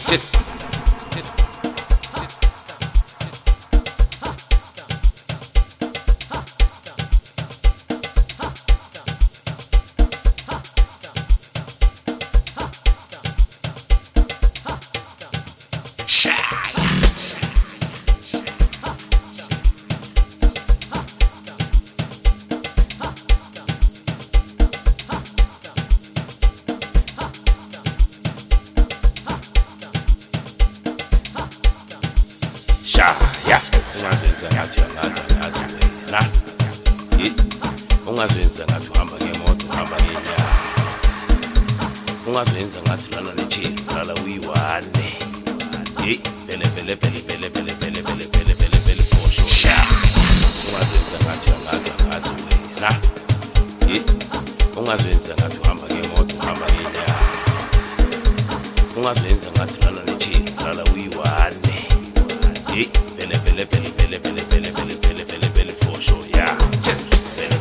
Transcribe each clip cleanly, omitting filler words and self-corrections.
Just shaya ungazenza ngathi angaza la ungazenza ngathi uhamba ngemoto uhamba ngenyawo ungazenza ngathi lana nechill lala uyiwane vele for sure shaya ungazenza ngathi angaza la ungazenza ngathi uhamba ngemoto uhamba ngenyawo ungazenza ngathi lana nechill lala uyiwane Pele for sure, yeah. Just pele.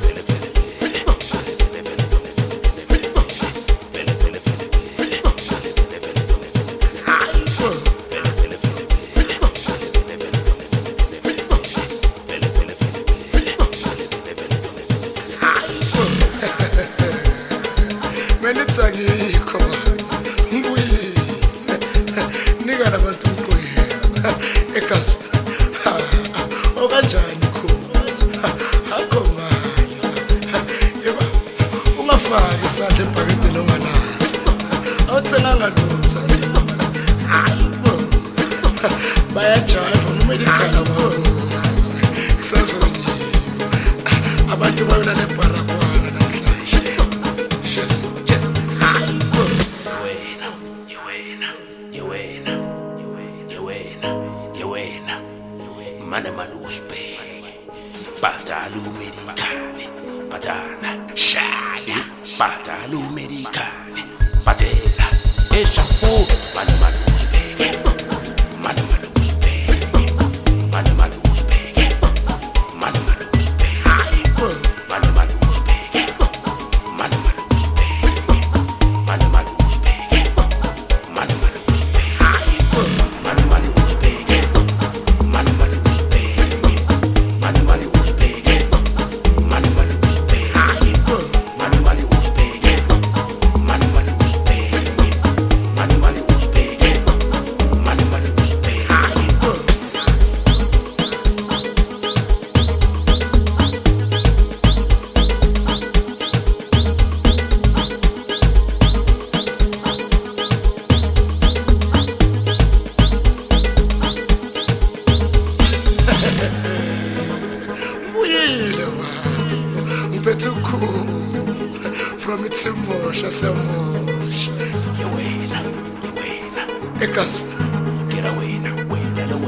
Menitsangikho ngbuyi nika nabantu mqoyi ekhasi okanjani khona akho mali yeba ungafaki isandla ebhaketini ongalazi awuthenga ngalutha hayibo bayajayiva nomedical wabo kusazonyiva abantu bayona nebharakwana namhlanje just hayibo yewena mane malusibheke bhadala umedicale bhadala shaya bhadala umedicale bhadela eshafu mane malusibheke mane malusibheke mane malusibheke mane malusibheke hayibo mane malusibheke mane malusibheke mane malusibheke mane malusibheke hayibo mane malusibheke from Itimosha Samosha. Yewena. Ekas. Get away now, away.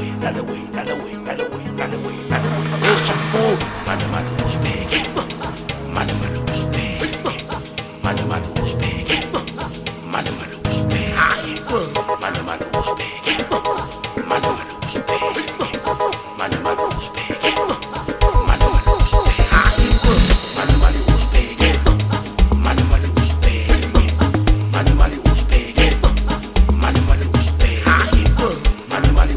Eshafu mane malusibheke mane malusibheke mane malusibheke mane malusibheke hayibo mane malusibheke mane malusibheke mane malusibheke mane malusibheke hayibo mane malusibheke mane malusibheke mane malusibheke mane malusibheke hayibo mane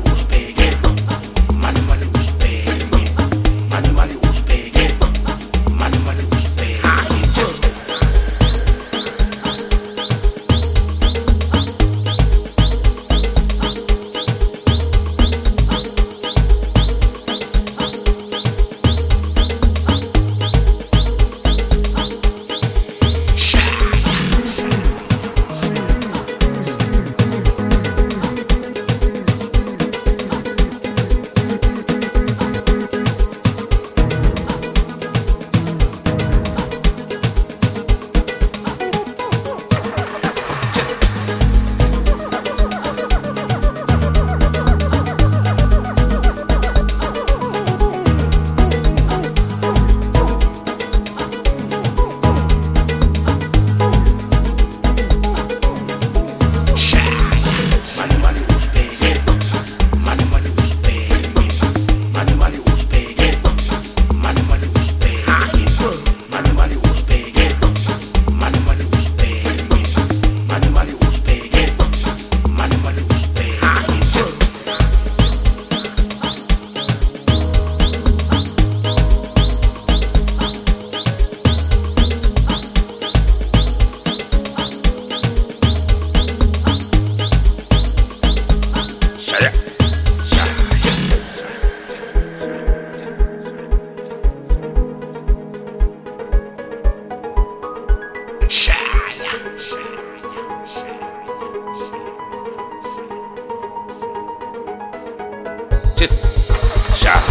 sis. Sha.